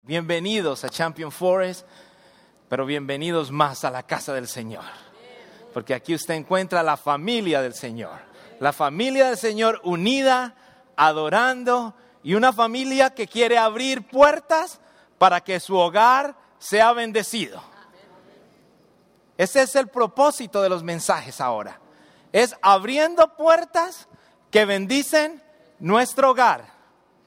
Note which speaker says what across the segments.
Speaker 1: Bienvenidos a Champion Forest, pero bienvenidos más a la casa del Señor. Porque aquí usted encuentra la familia del Señor. La familia del Señor unida, adorando, y una familia que quiere abrir puertas para que su hogar sea bendecido. Ese es el propósito de los mensajes ahora. Es abriendo puertas que bendicen nuestro hogar.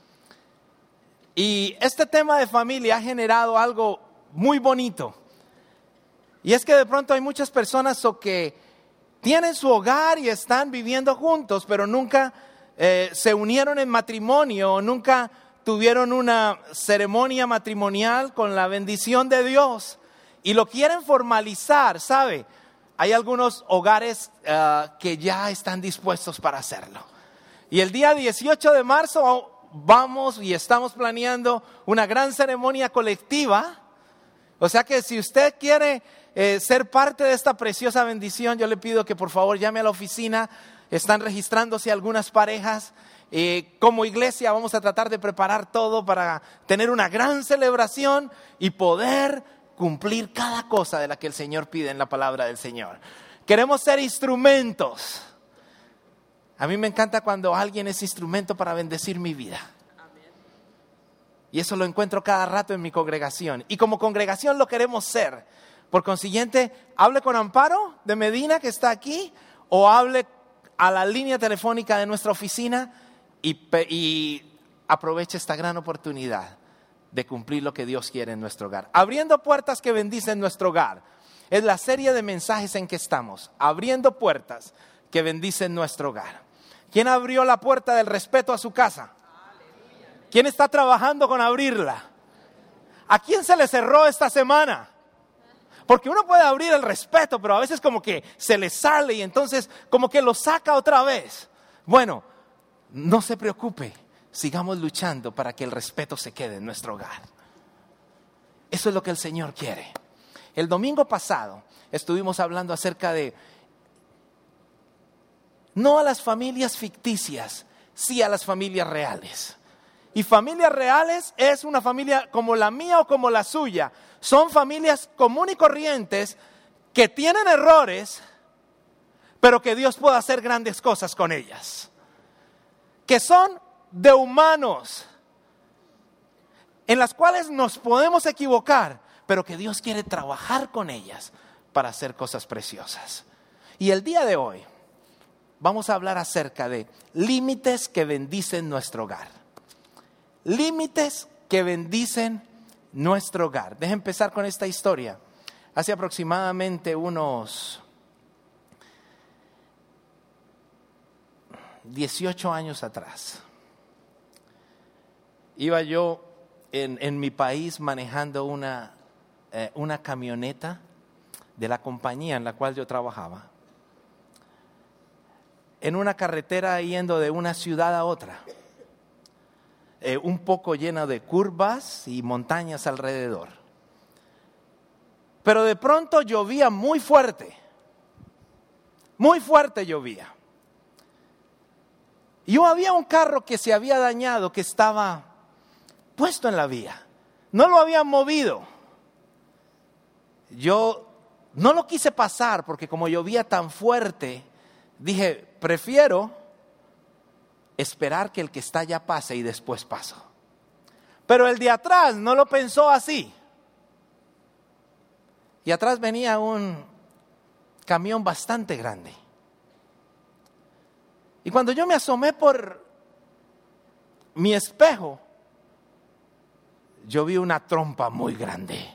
Speaker 1: Y este tema de familia ha generado algo muy bonito. Y es que de pronto hay muchas personas que tienen su hogar y están viviendo juntos, pero nunca se unieron en matrimonio, nunca tuvieron una ceremonia matrimonial con la bendición de Dios. Y lo quieren formalizar, ¿sabe? Hay algunos hogares que ya están dispuestos para hacerlo. Y el día 18 de marzo vamos y estamos planeando una gran ceremonia colectiva. O sea que si usted quiere ser parte de esta preciosa bendición, yo le pido que por favor llame a la oficina. Están registrándose algunas parejas. Como iglesia vamos a tratar de preparar todo para tener una gran celebración y poder cumplir cada cosa de la que el Señor pide en la palabra del Señor. Queremos ser instrumentos. A mí me encanta cuando alguien es instrumento para bendecir mi vida. Y eso lo encuentro cada rato en mi congregación. Y como congregación lo queremos ser. Por consiguiente, hable con Amparo de Medina, que está aquí, o hable a la línea telefónica de nuestra oficina y aproveche esta gran oportunidad de cumplir lo que Dios quiere en nuestro hogar. Abriendo puertas que bendicen nuestro hogar. Es la serie de mensajes en que estamos. Abriendo puertas que bendicen nuestro hogar. ¿Quién abrió la puerta del respeto a su casa? ¿Quién está trabajando con abrirla? ¿A quién se le cerró esta semana? Porque uno puede abrir el respeto, pero a veces como que se le sale y entonces como que lo saca otra vez. Bueno, no se preocupe, sigamos luchando para que el respeto se quede en nuestro hogar. Eso es lo que el Señor quiere. El domingo pasado estuvimos hablando acerca de no a las familias ficticias, sí a las familias reales. Y familias reales es una familia como la mía o como la suya. Son familias común y corrientes que tienen errores, pero que Dios puede hacer grandes cosas con ellas. Que son de humanos, en las cuales nos podemos equivocar, pero que Dios quiere trabajar con ellas para hacer cosas preciosas. Y el día de hoy vamos a hablar acerca de límites que bendicen nuestro hogar. Límites que bendicen nuestro hogar. Deje empezar con esta historia. Hace aproximadamente unos 18 años atrás, iba yo en mi país manejando una camioneta de la compañía en la cual yo trabajaba, en una carretera yendo de una ciudad a otra, un poco llena de curvas y montañas alrededor. Pero de pronto llovía muy fuerte llovía. Y había un carro que se había dañado, que estaba puesto en la vía. No lo habían movido. Yo no lo quise pasar porque como llovía tan fuerte, dije, prefiero esperar que el que está allá pase y después paso. Pero el de atrás no lo pensó así. Y atrás venía un camión bastante grande. Y cuando yo me asomé por mi espejo, yo vi una trompa muy grande.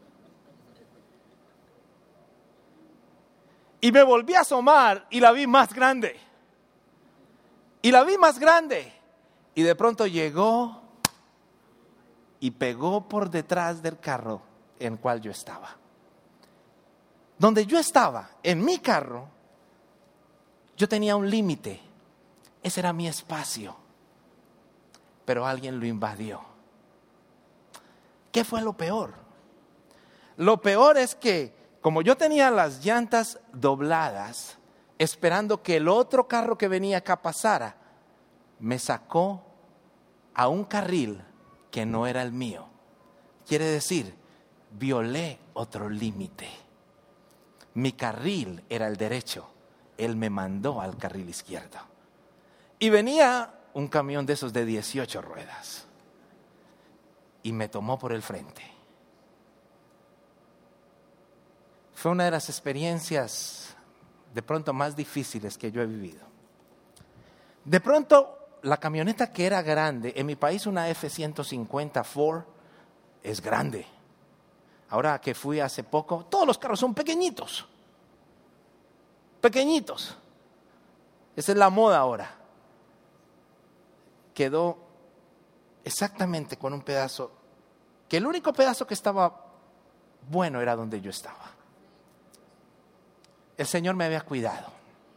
Speaker 1: Y me volví a asomar y la vi más grande. Y la vi más grande. Y de pronto llegó y pegó por detrás del carro en el cual yo estaba. Donde yo estaba, en mi carro, yo tenía un límite. Ese era mi espacio. Pero alguien lo invadió. ¿Qué fue lo peor? Lo peor es que, como yo tenía las llantas dobladas, esperando que el otro carro que venía acá pasara, me sacó a un carril que no era el mío, quiere decir, violé otro límite. Mi carril era el derecho, Él me mandó al carril izquierdo. Y venía un camión de esos de 18 ruedas y me tomó por el frente. Fue una de las experiencias de pronto más difíciles que yo he vivido. De pronto, la camioneta que era grande, en mi país una F-150 Ford es grande. Ahora que fui hace poco, todos los carros son pequeñitos. Pequeñitos. Esa es la moda ahora. Quedó exactamente con un pedazo, que el único pedazo que estaba bueno era donde yo estaba. El Señor me había cuidado.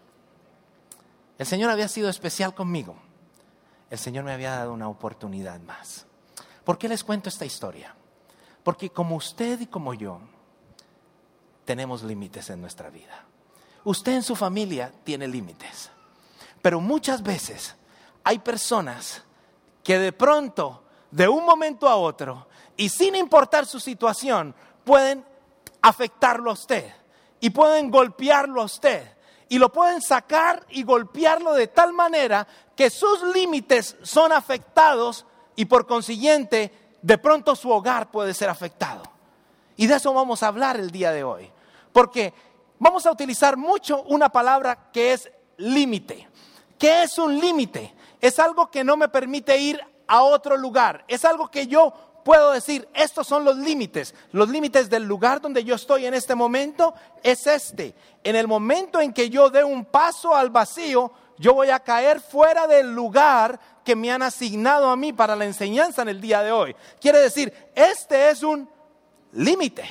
Speaker 1: El Señor había sido especial conmigo. El Señor me había dado una oportunidad más. ¿Por qué les cuento esta historia? Porque como usted y como yo, tenemos límites en nuestra vida. Usted en su familia tiene límites. Pero muchas veces hay personas que de pronto, de un momento a otro, y sin importar su situación, pueden afectarlo a usted. Y pueden golpearlo a usted. Y lo pueden sacar y golpearlo de tal manera que sus límites son afectados y por consiguiente, de pronto su hogar puede ser afectado. Y de eso vamos a hablar el día de hoy. Porque vamos a utilizar mucho una palabra que es límite. ¿Qué es un límite? Es algo que no me permite ir a otro lugar. Es algo que yo puedo decir, estos son los límites. Los límites del lugar donde yo estoy en este momento es este. En el momento en que yo dé un paso al vacío, yo voy a caer fuera del lugar que me han asignado a mí para la enseñanza en el día de hoy. Quiere decir, este es un límite.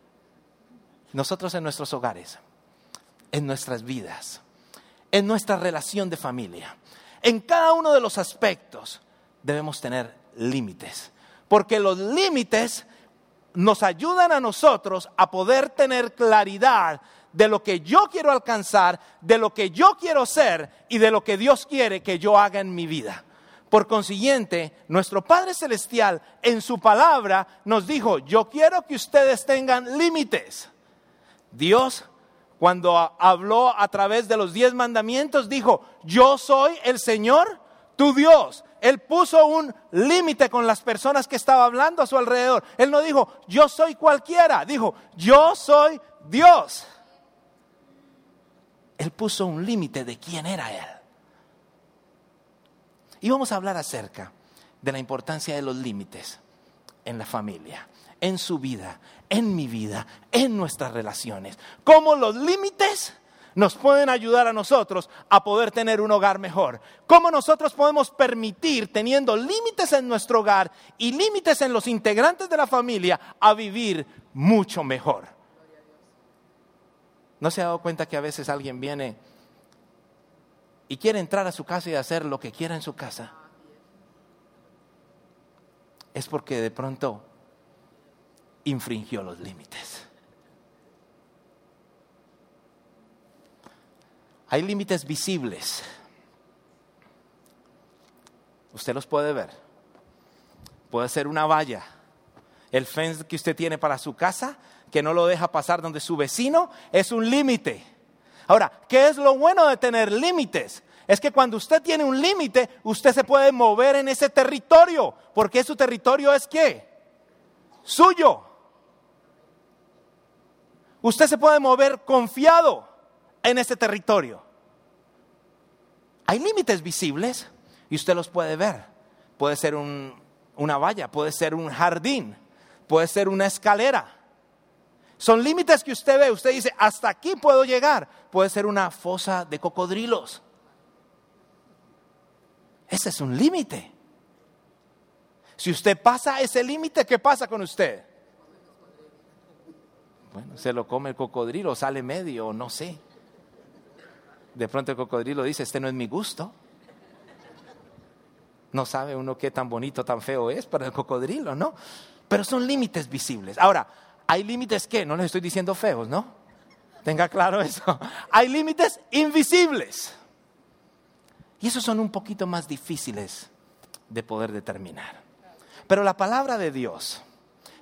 Speaker 1: Nosotros en nuestros hogares, en nuestras vidas, en nuestra relación de familia, en cada uno de los aspectos debemos tener límites. Porque los límites nos ayudan a nosotros a poder tener claridad de lo que yo quiero alcanzar, de lo que yo quiero ser y de lo que Dios quiere que yo haga en mi vida. Por consiguiente, nuestro Padre Celestial en su palabra nos dijo, yo quiero que ustedes tengan límites. Dios, cuando habló a través de los 10 mandamientos, dijo, yo soy el Señor, tu Dios. Él puso un límite con las personas que estaba hablando a su alrededor. Él no dijo, yo soy cualquiera. Dijo, yo soy Dios. Él puso un límite de quién era Él. Y vamos a hablar acerca de la importancia de los límites en la familia, en su vida, en mi vida, en nuestras relaciones. Cómo los límites nos pueden ayudar a nosotros a poder tener un hogar mejor. Cómo nosotros podemos permitir, teniendo límites en nuestro hogar y límites en los integrantes de la familia, a vivir mucho mejor. ¿No se ha dado cuenta que a veces alguien viene y quiere entrar a su casa y hacer lo que quiera en su casa? Es porque de pronto infringió los límites. Hay límites visibles. Usted los puede ver. Puede ser una valla. El fence que usted tiene para su casa, que no lo deja pasar donde su vecino, es un límite. Ahora, ¿qué es lo bueno de tener límites? Es que cuando usted tiene un límite, usted se puede mover en ese territorio. Porque su territorio es ¿qué? Suyo. Usted se puede mover confiado en ese territorio. Hay límites visibles y usted los puede ver. Puede ser una valla, puede ser un jardín, puede ser una escalera. Son límites que usted ve, usted dice, hasta aquí puedo llegar. Puede ser una fosa de cocodrilos. Ese es un límite. Si usted pasa ese límite, ¿qué pasa con usted? Bueno, se lo come el cocodrilo, sale medio, no sé. De pronto el cocodrilo dice, este no es mi gusto. No sabe uno qué tan bonito, tan feo es para el cocodrilo, ¿no? Pero son límites visibles. Ahora, hay límites que, no les estoy diciendo feos, ¿no? Tenga claro eso. Hay límites invisibles. Y esos son un poquito más difíciles de poder determinar. Pero la palabra de Dios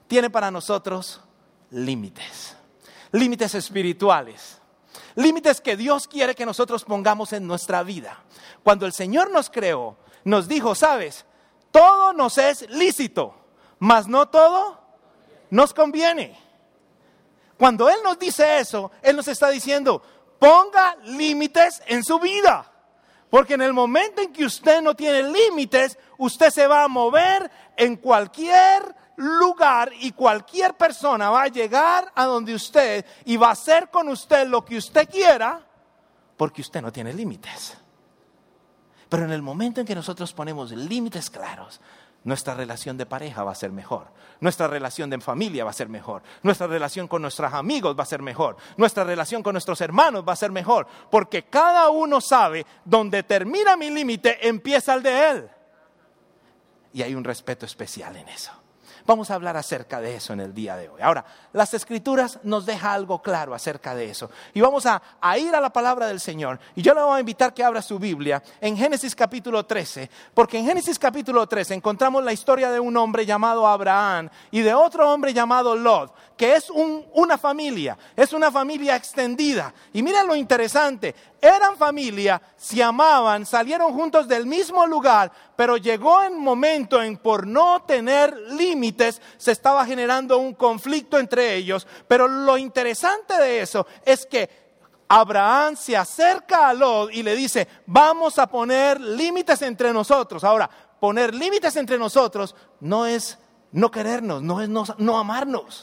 Speaker 1: tiene para nosotros límites. Límites espirituales. Límites que Dios quiere que nosotros pongamos en nuestra vida. Cuando el Señor nos creó, nos dijo, ¿sabes? Todo nos es lícito, mas no todo nos conviene. Cuando Él nos dice eso, Él nos está diciendo, ponga límites en su vida. Porque en el momento en que usted no tiene límites, usted se va a mover en cualquier lugar y cualquier persona va a llegar a donde usted y va a hacer con usted lo que usted quiera, porque usted no tiene límites. Pero en el momento en que nosotros ponemos límites claros, nuestra relación de pareja va a ser mejor, nuestra relación de familia va a ser mejor, nuestra relación con nuestros amigos va a ser mejor, nuestra relación con nuestros hermanos va a ser mejor, porque cada uno sabe donde termina mi límite, empieza el de él. Y hay un respeto especial en eso. Vamos a hablar acerca de eso en el día de hoy. Ahora, las Escrituras nos dejan algo claro acerca de eso. Y vamos a ir a la palabra del Señor. Y yo le voy a invitar que abra su Biblia en Génesis capítulo 13. Porque en Génesis capítulo 13 encontramos la historia de un hombre llamado Abraham y de otro hombre llamado Lot, que es una familia. Es una familia extendida. Y miren lo interesante. Eran familia, se amaban, salieron juntos del mismo lugar, pero llegó un momento en por no tener límites se estaba generando un conflicto entre ellos. Pero lo interesante de eso es que Abraham se acerca a Lot y le dice, vamos a poner límites entre nosotros. Ahora, poner límites entre nosotros no es no querernos, no es no amarnos.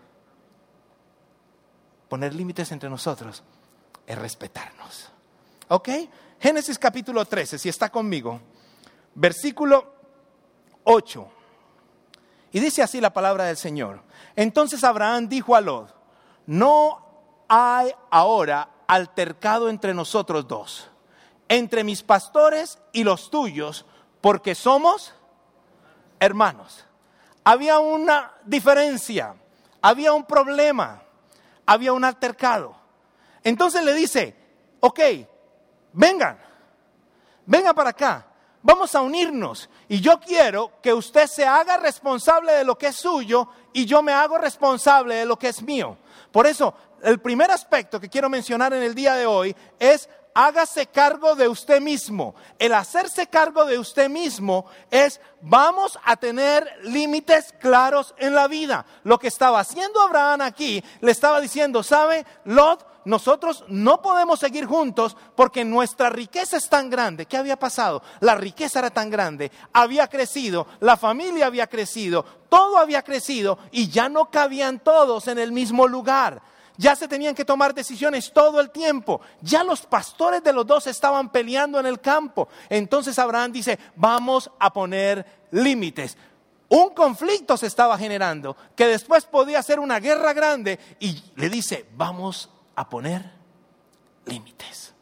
Speaker 1: Poner límites entre nosotros es respetarnos. ¿Ok? Génesis capítulo 13, si está conmigo, versículo 8. Y dice así la palabra del Señor. Entonces Abraham dijo a Lot, no hay ahora altercado entre nosotros dos, entre mis pastores y los tuyos, porque somos hermanos. Había una diferencia, había un problema, había un altercado. Entonces le dice, ok, vengan para acá, vamos a unirnos y yo quiero que usted se haga responsable de lo que es suyo y yo me hago responsable de lo que es mío. Por eso, el primer aspecto que quiero mencionar en el día de hoy es hágase cargo de usted mismo. El hacerse cargo de usted mismo es vamos a tener límites claros en la vida. Lo que estaba haciendo Abraham aquí, le estaba diciendo, ¿sabe, Lot? Nosotros no podemos seguir juntos porque nuestra riqueza es tan grande. ¿Qué había pasado? La riqueza era tan grande, había crecido, la familia había crecido, todo había crecido y ya no cabían todos en el mismo lugar. Ya se tenían que tomar decisiones todo el tiempo. Ya los pastores de los dos estaban peleando en el campo. Entonces Abraham dice, vamos a poner límites. Un conflicto se estaba generando que después podía ser una guerra grande y le dice, vamos a poner límites.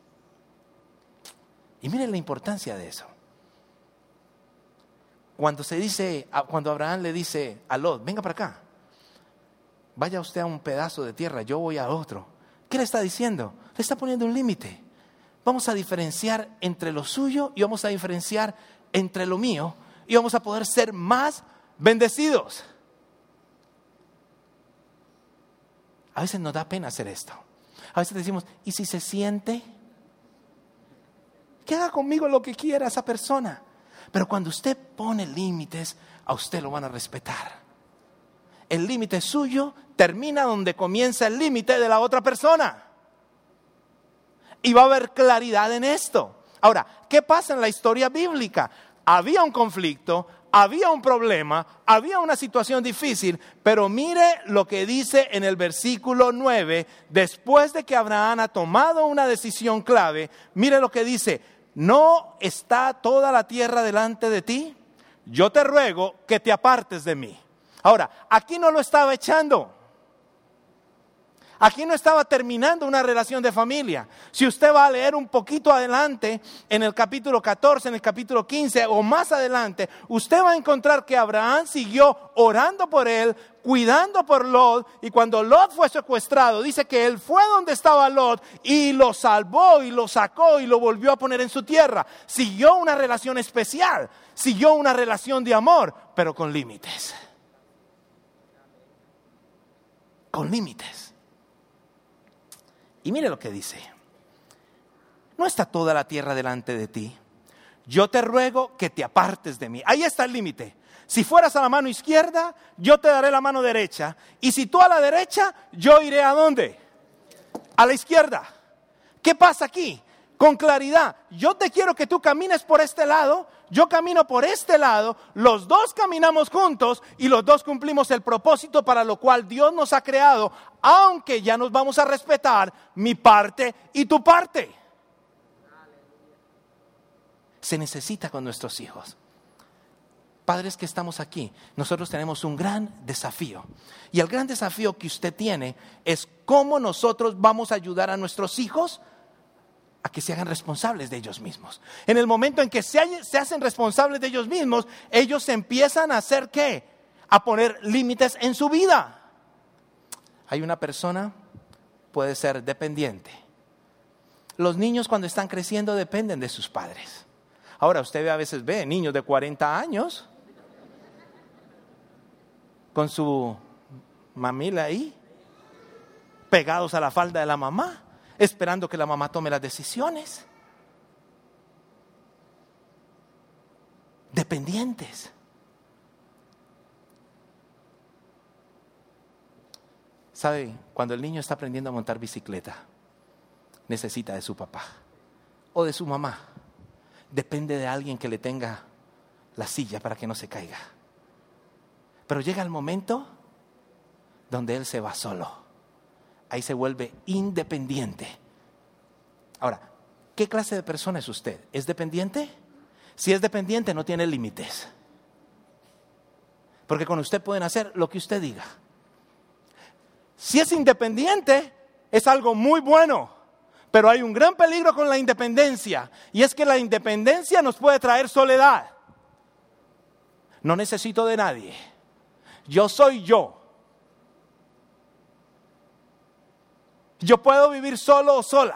Speaker 1: Y miren la importancia de eso. Cuando Abraham le dice a Lot, venga para acá, vaya usted a un pedazo de tierra, yo voy a otro. ¿Qué le está diciendo? Le está poniendo un límite. Vamos a diferenciar entre lo suyo y vamos a diferenciar entre lo mío y vamos a poder ser más bendecidos. A veces nos da pena hacer esto. A veces decimos, ¿y si se siente? Que haga conmigo lo que quiera esa persona. Pero cuando usted pone límites, a usted lo van a respetar. El límite suyo termina donde comienza el límite de la otra persona. Y va a haber claridad en esto. Ahora, ¿qué pasa en la historia bíblica? Había un conflicto, había un problema, había una situación difícil, pero mire lo que dice en el versículo 9, después de que Abraham ha tomado una decisión clave, mire lo que dice, ¿no está toda la tierra delante de ti? Yo te ruego que te apartes de mí. Ahora, aquí no lo estaba echando. Aquí no estaba terminando una relación de familia. Si usted va a leer un poquito adelante, en el capítulo 14, en el capítulo 15 o más adelante, usted va a encontrar que Abraham siguió orando por él, cuidando por Lot, y cuando Lot fue secuestrado, dice que él fue donde estaba Lot y lo salvó y lo sacó y lo volvió a poner en su tierra. Siguió una relación especial, siguió una relación de amor, pero con límites. con límites. Y mire lo que dice. ¿No está toda la tierra delante de ti? Yo te ruego que te apartes de mí. Ahí está el límite. Si fueras a la mano izquierda, yo te daré la mano derecha. Y si tú a la derecha, yo iré ¿a dónde? A la izquierda. ¿Qué pasa aquí? Con claridad, yo te quiero que tú camines por este lado, yo camino por este lado, los dos caminamos juntos y los dos cumplimos el propósito para lo cual Dios nos ha creado, aunque ya nos vamos a respetar mi parte y tu parte. Se necesita con nuestros hijos. Padres que estamos aquí, nosotros tenemos un gran desafío. Y el gran desafío que usted tiene es cómo nosotros vamos a ayudar a nuestros hijos a que se hagan responsables de ellos mismos. En el momento en que se hacen responsables de ellos mismos, ellos empiezan a hacer ¿qué? A poner límites en su vida. Hay una persona, puede ser dependiente. Los niños cuando están creciendo dependen de sus padres. Ahora usted a veces ve niños de 40 años con su mamila ahí, pegados a la falda de la mamá, esperando que la mamá tome las decisiones. Dependientes. ¿Sabe? Cuando el niño está aprendiendo a montar bicicleta, necesita de su papá o de su mamá. Depende de alguien que le tenga la silla para que no se caiga. Pero llega el momento donde él se va solo. Ahí se vuelve independiente. Ahora, ¿qué clase de persona es usted? ¿Es dependiente? Si es dependiente, no tiene límites. Porque con usted pueden hacer lo que usted diga. Si es independiente, es algo muy bueno. Pero hay un gran peligro con la independencia. Y es que la independencia nos puede traer soledad. No necesito de nadie. Yo soy yo. Yo puedo vivir solo o sola.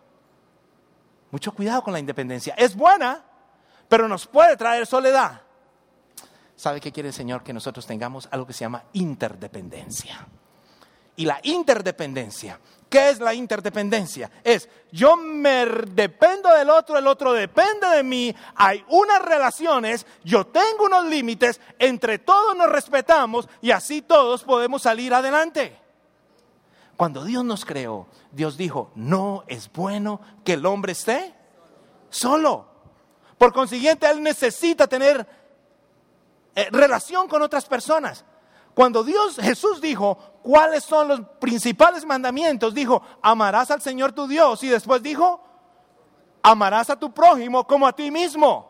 Speaker 1: Mucho cuidado con la independencia. Es buena, pero nos puede traer soledad. ¿Sabe qué quiere el Señor? Que nosotros tengamos algo que se llama interdependencia. Y la interdependencia, ¿qué es la interdependencia? Es yo me dependo del otro, el otro depende de mí, hay unas relaciones, yo tengo unos límites, entre todos nos respetamos y así todos podemos salir adelante. Cuando Dios nos creó, Dios dijo, no es bueno que el hombre esté solo. Por consiguiente, Él necesita tener relación con otras personas. Cuando Jesús dijo, ¿cuáles son los principales mandamientos? Dijo, amarás al Señor tu Dios. Y después dijo, amarás a tu prójimo como a ti mismo.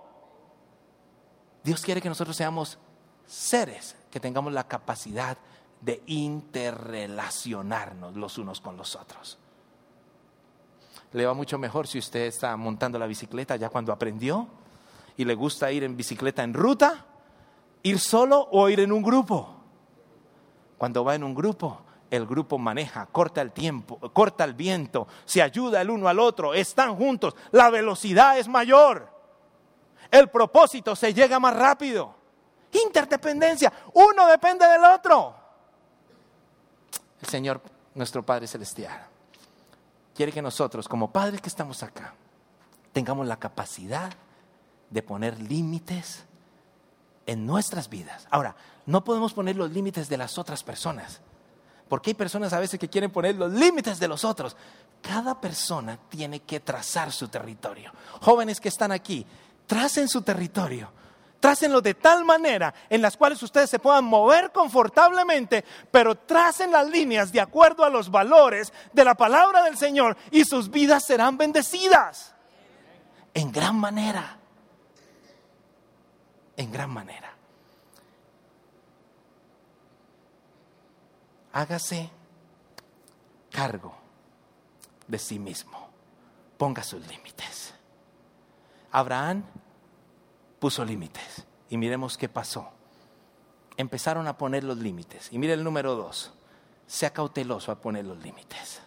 Speaker 1: Dios quiere que nosotros seamos seres que tengamos la capacidad de interrelacionarnos los unos con los otros. Le va mucho mejor si usted está montando la bicicleta ya cuando aprendió y le gusta ir en bicicleta en ruta, ir solo o ir en un grupo. Cuando va en un grupo, el grupo maneja, corta el tiempo, corta el viento, se ayuda el uno al otro, están juntos, la velocidad es mayor, el propósito se llega más rápido. Interdependencia, uno depende del otro. El Señor, nuestro Padre Celestial, quiere que nosotros, como padres que estamos acá, tengamos la capacidad de poner límites en nuestras vidas. Ahora, no podemos poner los límites de las otras personas, porque hay personas a veces que quieren poner los límites de los otros. Cada persona tiene que trazar su territorio. Jóvenes que están aquí, tracen su territorio. Trácenlo de tal manera en las cuales ustedes se puedan mover confortablemente, pero tracen las líneas de acuerdo a los valores de la palabra del Señor y sus vidas serán bendecidas. En gran manera. En gran manera. Hágase cargo de sí mismo. Ponga sus límites. Abraham puso límites y miremos qué pasó. Empezaron a poner los límites. Y mire el número 2. Sea cauteloso a poner los límites.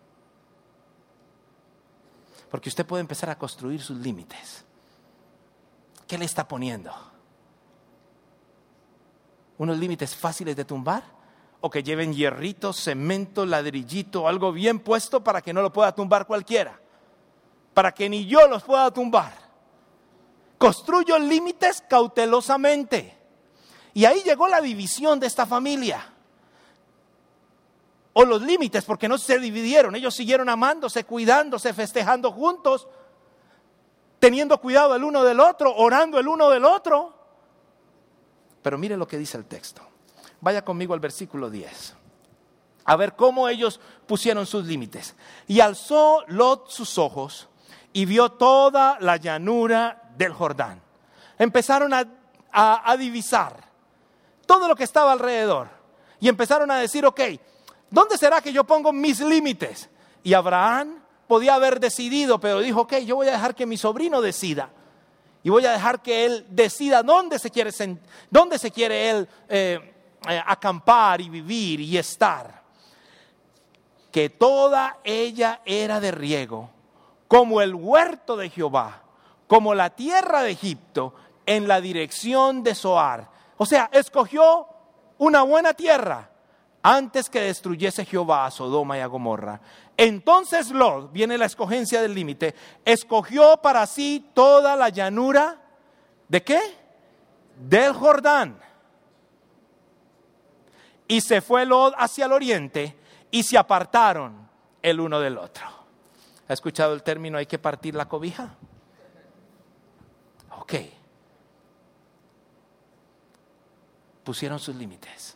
Speaker 1: Porque usted puede empezar a construir sus límites. ¿Qué le está poniendo? ¿Unos límites fáciles de tumbar o que lleven hierrito, cemento, ladrillito, algo bien puesto para que no lo pueda tumbar cualquiera, para que ni yo los pueda tumbar. Construyo límites cautelosamente. Y ahí llegó la división de esta familia. O los límites, porque no se dividieron. Ellos siguieron amándose, cuidándose, festejando juntos, teniendo cuidado el uno del otro, orando el uno del otro. Pero mire lo que dice el texto. Vaya conmigo al versículo 10. A ver cómo ellos pusieron sus límites. Y alzó Lot sus ojos y vio toda la llanura del Jordán. Empezaron a divisar todo lo que estaba alrededor. Y empezaron a decir, ok, ¿dónde será que yo pongo mis límites? Y Abraham podía haber decidido, pero dijo, ok, yo voy a dejar que mi sobrino decida. Y voy a dejar que él decida dónde se quiere él acampar y vivir y estar. Que toda ella era de riego, como el huerto de Jehová, como la tierra de Egipto, en la dirección de Zoar. O sea, escogió una buena tierra antes que destruyese Jehová a Sodoma y a Gomorra. Entonces Lot, viene la escogencia del límite, escogió para sí toda la llanura, ¿de qué? Del Jordán. Y se fue Lot hacia el oriente y se apartaron el uno del otro. ¿Ha escuchado el término hay que partir la cobija? Ok. Pusieron sus límites.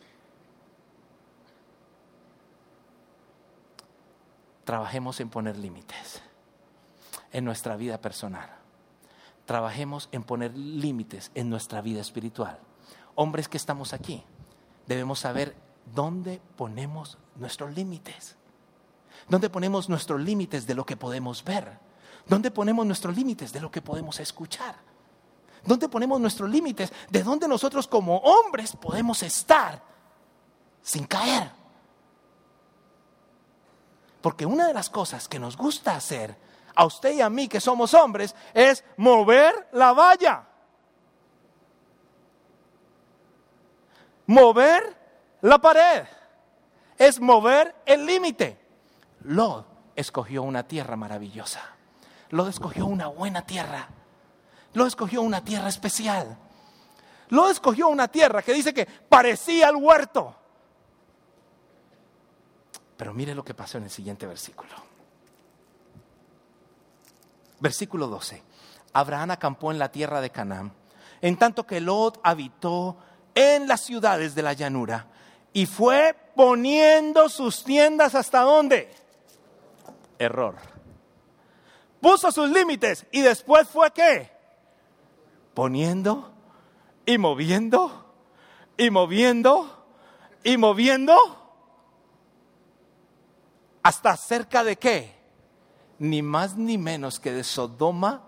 Speaker 1: Trabajemos en poner límites en nuestra vida personal. Trabajemos en poner límites en nuestra vida espiritual. Hombres que estamos aquí, debemos saber dónde ponemos nuestros límites. ¿Dónde ponemos nuestros límites de lo que podemos ver? ¿Dónde ponemos nuestros límites de lo que podemos escuchar? ¿Dónde ponemos nuestros límites de dónde nosotros como hombres podemos estar sin caer? Porque una de las cosas que nos gusta hacer, a usted y a mí que somos hombres, es mover la valla. Mover la pared. Es mover el límite. Lot escogió una tierra maravillosa. Lot escogió una buena tierra. Lot escogió una tierra especial. Lot escogió una tierra que dice que parecía el huerto. Pero mire lo que pasó en el siguiente versículo. Versículo 12. Abraham acampó en la tierra de Canaán, en tanto que Lot habitó en las ciudades de la llanura y fue poniendo sus tiendas ¿hasta dónde? Error. Puso sus límites y después fue ¿qué? Poniendo y moviendo y moviendo y moviendo hasta cerca de ¿qué? Ni más ni menos que de Sodoma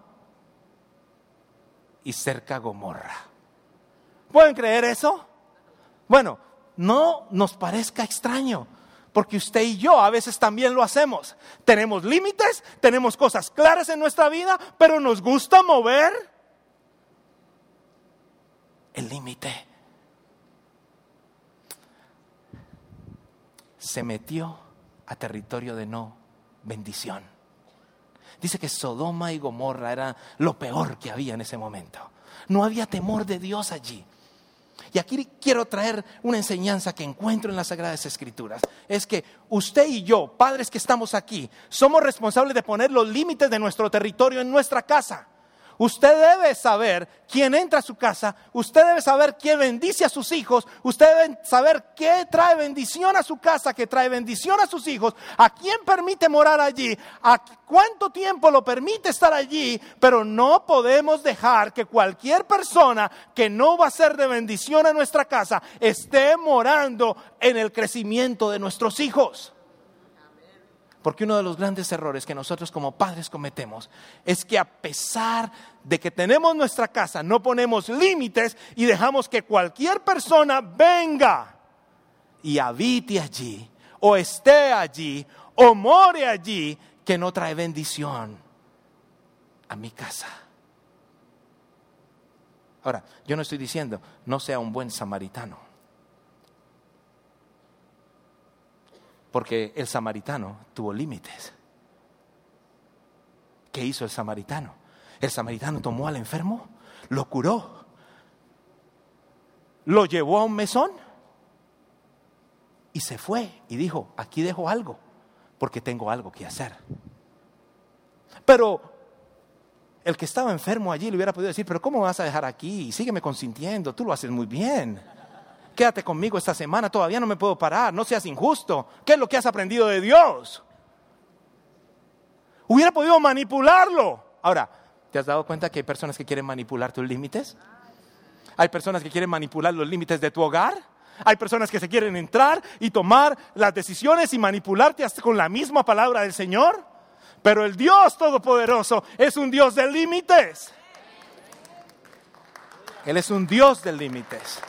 Speaker 1: y cerca Gomorra. ¿Pueden creer eso? Bueno, no nos parezca extraño, porque usted y yo a veces también lo hacemos. Tenemos límites, tenemos cosas claras en nuestra vida, pero nos gusta mover el límite. Se metió a territorio de no bendición. Dice que Sodoma y Gomorra era lo peor que había en ese momento. No había temor de Dios allí. Y aquí quiero traer una enseñanza que encuentro en las Sagradas Escrituras. Es que usted y yo, padres que estamos aquí, somos responsables de poner los límites de nuestro territorio en nuestra casa. Usted debe saber quién entra a su casa, usted debe saber quién bendice a sus hijos, usted debe saber qué trae bendición a su casa, qué trae bendición a sus hijos, a quién permite morar allí, a cuánto tiempo lo permite estar allí, pero no podemos dejar que cualquier persona que no va a ser de bendición a nuestra casa esté morando en el crecimiento de nuestros hijos. Porque uno de los grandes errores que nosotros como padres cometemos es que a pesar de que tenemos nuestra casa, no ponemos límites y dejamos que cualquier persona venga y habite allí, o esté allí, o more allí, que no trae bendición a mi casa. Ahora, yo no estoy diciendo no sea un buen samaritano. Porque el samaritano tuvo límites. ¿Qué hizo el samaritano? El samaritano tomó al enfermo, lo curó, lo llevó a un mesón y se fue y dijo, aquí dejo algo, porque tengo algo que hacer. Pero el que estaba enfermo allí le hubiera podido decir, pero ¿cómo me vas a dejar aquí? Sígueme consintiendo, tú lo haces muy bien. Quédate conmigo esta semana, todavía no me puedo parar, no seas injusto. ¿Qué es lo que has aprendido de Dios? Hubiera podido manipularlo. Ahora, ¿te has dado cuenta que hay personas que quieren manipular tus límites? Hay personas que quieren manipular los límites de tu hogar. Hay personas que se quieren entrar y tomar las decisiones y manipularte hasta con la misma palabra del Señor. Pero el Dios Todopoderoso es un Dios de límites. Él es un Dios de límites.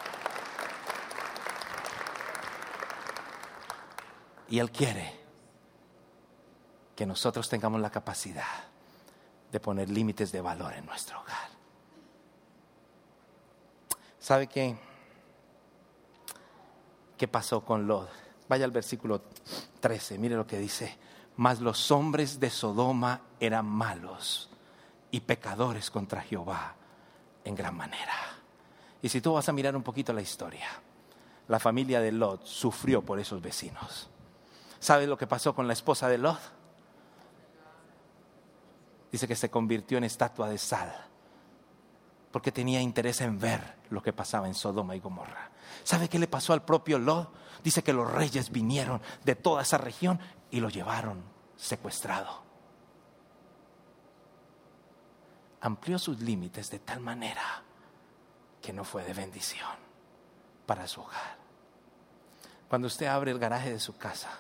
Speaker 1: Y Él quiere que nosotros tengamos la capacidad de poner límites de valor en nuestro hogar. ¿Sabe qué? ¿Qué pasó con Lot? Vaya al versículo 13, mire lo que dice. Mas los hombres de Sodoma eran malos y pecadores contra Jehová en gran manera. Y si tú vas a mirar un poquito la historia, la familia de Lot sufrió por esos vecinos. ¿Sabes lo que pasó con la esposa de Lot? Dice que se convirtió en estatua de sal, porque tenía interés en ver lo que pasaba en Sodoma y Gomorra. ¿Sabe qué le pasó al propio Lot? Dice que los reyes vinieron de toda esa región y lo llevaron secuestrado. Amplió sus límites de tal manera que no fue de bendición para su hogar. Cuando usted abre el garaje de su casa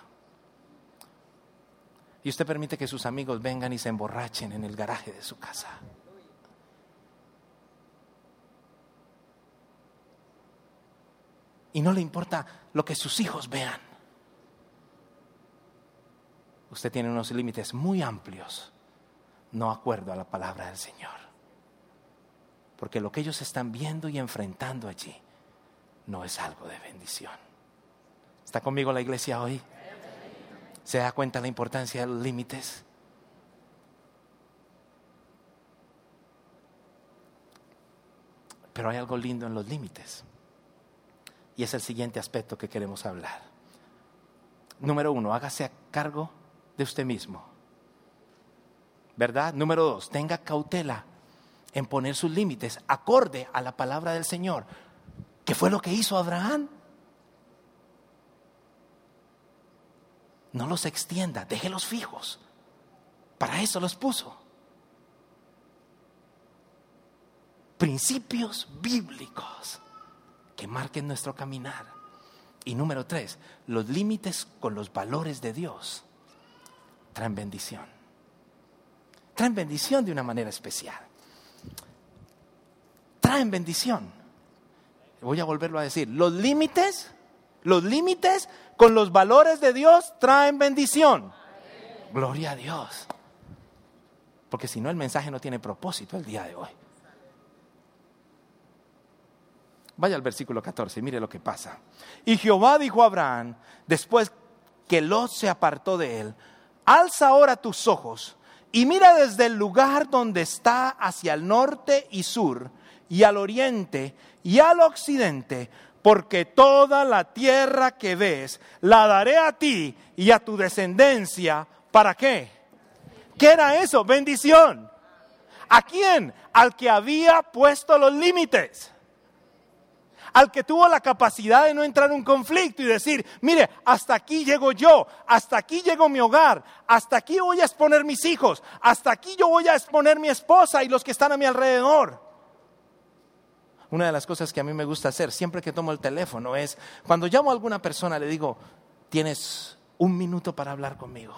Speaker 1: y usted permite que sus amigos vengan y se emborrachen en el garaje de su casa, y no le importa lo que sus hijos vean, usted tiene unos límites muy amplios, no acuerdo a la palabra del Señor. Porque lo que ellos están viendo y enfrentando allí no es algo de bendición. ¿Está conmigo la iglesia hoy? ¿Se da cuenta la importancia de los límites? Pero hay algo lindo en los límites. Y es el siguiente aspecto que queremos hablar. Número 1, hágase a cargo de usted mismo, ¿verdad? Número 2, tenga cautela en poner sus límites acorde a la palabra del Señor. ¿Qué fue lo que hizo Abraham? No los extienda, déjelos fijos. Para eso los puso. Principios bíblicos que marquen nuestro caminar. Y número 3, los límites con los valores de Dios traen bendición. Traen bendición de una manera especial. Traen bendición. Voy a volverlo a decir. Los límites con los valores de Dios traen bendición. Gloria a Dios. Porque si no, el mensaje no tiene propósito el día de hoy. Vaya al versículo 14, mire lo que pasa. Y Jehová dijo a Abraham, después que Lot se apartó de él: alza ahora tus ojos y mira desde el lugar donde está hacia el norte y sur, y al oriente y al occidente, porque toda la tierra que ves la daré a ti y a tu descendencia. ¿Para qué? ¿Qué era eso? Bendición. ¿A quién? Al que había puesto los límites. Al que tuvo la capacidad de no entrar en un conflicto y decir, mire, hasta aquí llego yo, hasta aquí llegó mi hogar, hasta aquí voy a exponer mis hijos, hasta aquí yo voy a exponer mi esposa y los que están a mi alrededor. Una de las cosas que a mí me gusta hacer siempre que tomo el teléfono es, cuando llamo a alguna persona le digo, tienes 1 minuto para hablar conmigo.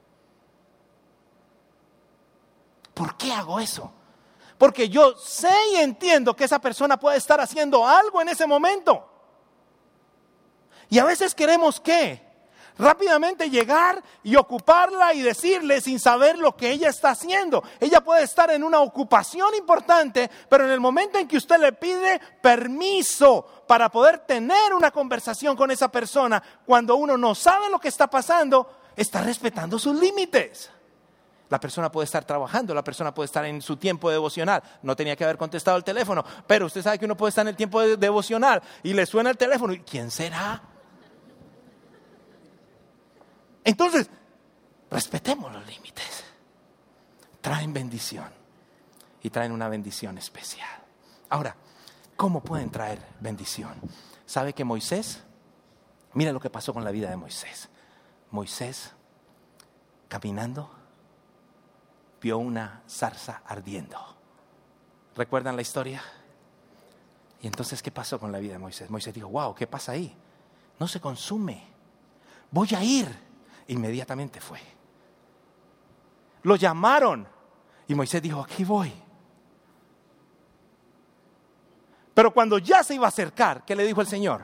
Speaker 1: ¿Por qué hago eso? Porque yo sé y entiendo que esa persona puede estar haciendo algo en ese momento. Y a veces queremos, ¿qué? rápidamente llegar y ocuparla y decirle sin saber lo que ella está haciendo. Ella puede estar en una ocupación importante, pero en el momento en que usted le pide permiso para poder tener una conversación con esa persona, cuando uno no sabe lo que está pasando, está respetando sus límites. La persona puede estar trabajando, la persona puede estar en su tiempo devocional. No tenía que haber contestado el teléfono, pero usted sabe que uno puede estar en el tiempo devocional y le suena el teléfono. ¿Y quién será? Entonces, respetemos los límites. Traen bendición y traen una bendición especial. Ahora, ¿cómo pueden traer bendición? ¿Sabe que Moisés? Mira lo que pasó con la vida de Moisés. Moisés, caminando, vio una zarza ardiendo. ¿Recuerdan la historia? Y entonces, ¿qué pasó con la vida de Moisés? Moisés dijo, wow, ¿qué pasa ahí? No se consume. Voy a ir. Inmediatamente fue. Lo llamaron y Moisés dijo, aquí voy. Pero cuando ya se iba a acercar, ¿qué le dijo el Señor?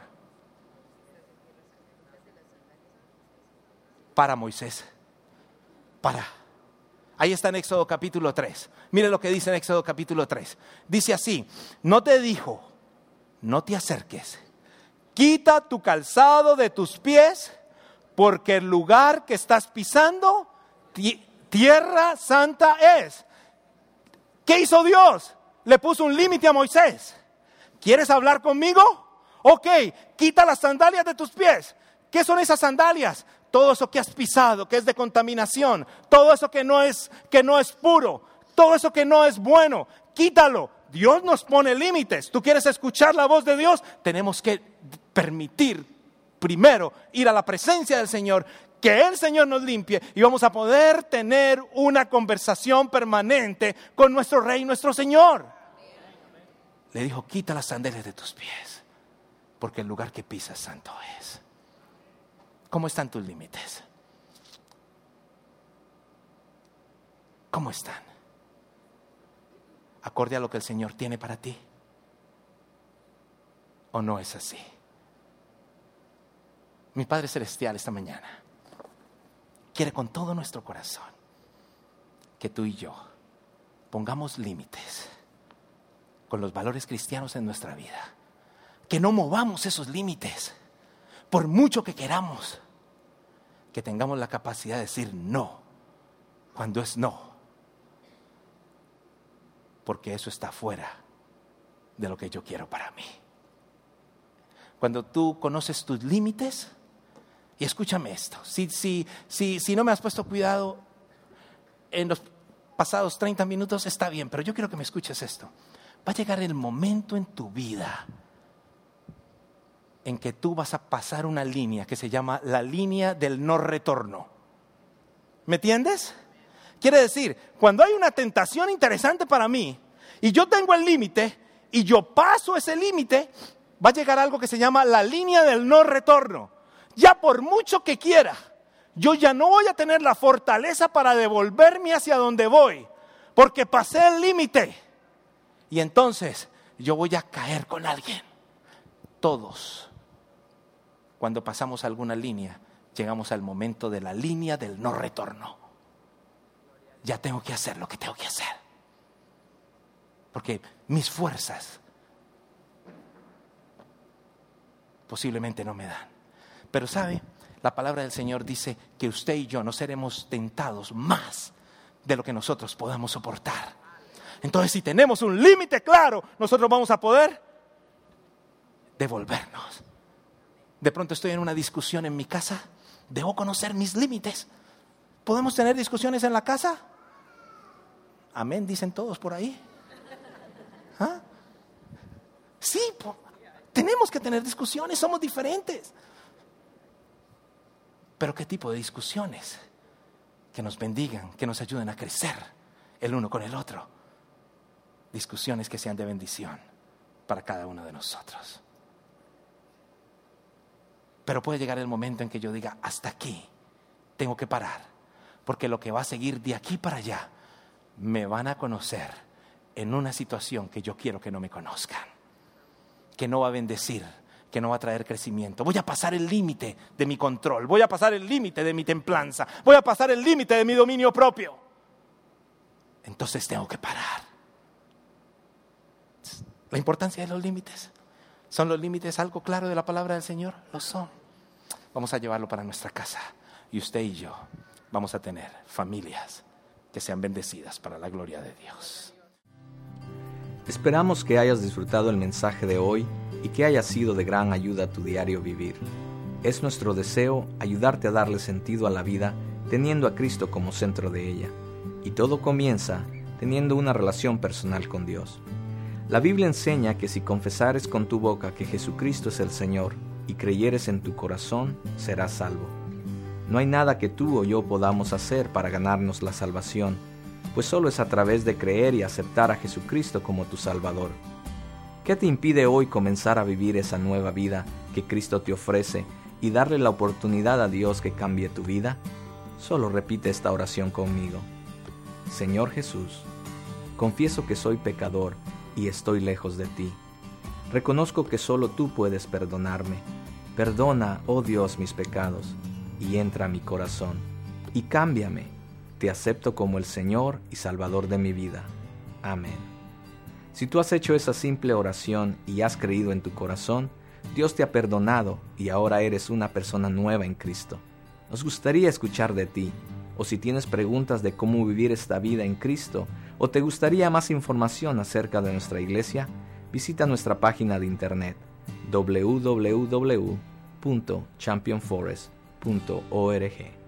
Speaker 1: Para, Moisés, para. Ahí está en Éxodo capítulo 3. Mire lo que dice en Éxodo capítulo 3. Dice así, no te dijo, no te acerques. Quita tu calzado de tus pies, porque el lugar que estás pisando, tierra santa es. ¿Qué hizo Dios? Le puso un límite a Moisés. ¿Quieres hablar conmigo? Ok, quita las sandalias de tus pies. ¿Qué son esas sandalias? Todo eso que has pisado, que es de contaminación, todo eso que no es puro, todo eso que no es bueno, quítalo. Dios nos pone límites. ¿Tú quieres escuchar la voz de Dios? Tenemos que permitir primero ir a la presencia del Señor, que el Señor nos limpie y vamos a poder tener una conversación permanente con nuestro Rey, nuestro Señor. Le dijo, quita las sandalias de tus pies, porque el lugar que pisas santo es. ¿Cómo están tus límites? ¿Cómo están? ¿Acorde a lo que el Señor tiene para ti? ¿O no es así? Mi Padre Celestial esta mañana quiere con todo nuestro corazón que tú y yo pongamos límites con los valores cristianos en nuestra vida. Que no movamos esos límites por mucho que queramos. Que tengamos la capacidad de decir no cuando es no. Porque eso está fuera de lo que yo quiero para mí. Cuando tú conoces tus límites, y escúchame esto, si no me has puesto cuidado en los pasados 30 minutos, está bien, pero yo quiero que me escuches esto. Va a llegar el momento en tu vida en que tú vas a pasar una línea que se llama la línea del no retorno. ¿Me entiendes? Quiere decir, cuando hay una tentación interesante para mí y yo tengo el límite y yo paso ese límite, va a llegar algo que se llama la línea del no retorno. Ya por mucho que quiera, yo ya no voy a tener la fortaleza para devolverme hacia donde voy, porque pasé el límite. Y entonces yo voy a caer con alguien. Todos, cuando pasamos alguna línea, llegamos al momento de la línea del no retorno. Ya tengo que hacer lo que tengo que hacer. Porque mis fuerzas posiblemente no me dan. Pero ¿sabe? La palabra del Señor dice que usted y yo no seremos tentados más de lo que nosotros podamos soportar. Entonces, si tenemos un límite claro, nosotros vamos a poder devolvernos. De pronto estoy en una discusión en mi casa, debo conocer mis límites. ¿Podemos tener discusiones en la casa? Amén, dicen todos por ahí. ¿Ah? Sí, tenemos que tener discusiones, somos diferentes. Pero ¿qué tipo de discusiones? Que nos bendigan, que nos ayuden a crecer el uno con el otro. Discusiones que sean de bendición para cada uno de nosotros. Pero puede llegar el momento en que yo diga, hasta aquí, tengo que parar. Porque lo que va a seguir de aquí para allá, me van a conocer en una situación que yo quiero que no me conozcan. Que no va a bendecir, que no va a traer crecimiento. Voy a pasar el límite de mi control, voy a pasar el límite de mi templanza, voy a pasar el límite de mi dominio propio. Entonces tengo que parar. La importancia de los límites. ¿Son los límites algo claro de la palabra del Señor? Lo son. Vamos a llevarlo para nuestra casa y usted y yo vamos a tener familias que sean bendecidas para la gloria de Dios.
Speaker 2: Esperamos que hayas disfrutado el mensaje de hoy y que haya sido de gran ayuda a tu diario vivir. Es nuestro deseo ayudarte a darle sentido a la vida teniendo a Cristo como centro de ella. Y todo comienza teniendo una relación personal con Dios. La Biblia enseña que si confesares con tu boca que Jesucristo es el Señor y creyeres en tu corazón, serás salvo. No hay nada que tú o yo podamos hacer para ganarnos la salvación, pues solo es a través de creer y aceptar a Jesucristo como tu Salvador. ¿Qué te impide hoy comenzar a vivir esa nueva vida que Cristo te ofrece y darle la oportunidad a Dios que cambie tu vida? Solo repite esta oración conmigo. Señor Jesús, confieso que soy pecador y estoy lejos de ti. Reconozco que solo tú puedes perdonarme. Perdona, oh Dios, mis pecados, y entra a mi corazón, y cámbiame. Te acepto como el Señor y Salvador de mi vida. Amén. Si tú has hecho esa simple oración y has creído en tu corazón, Dios te ha perdonado y ahora eres una persona nueva en Cristo. Nos gustaría escuchar de ti, o si tienes preguntas de cómo vivir esta vida en Cristo, o te gustaría más información acerca de nuestra iglesia, visita nuestra página de internet www.championforest.org.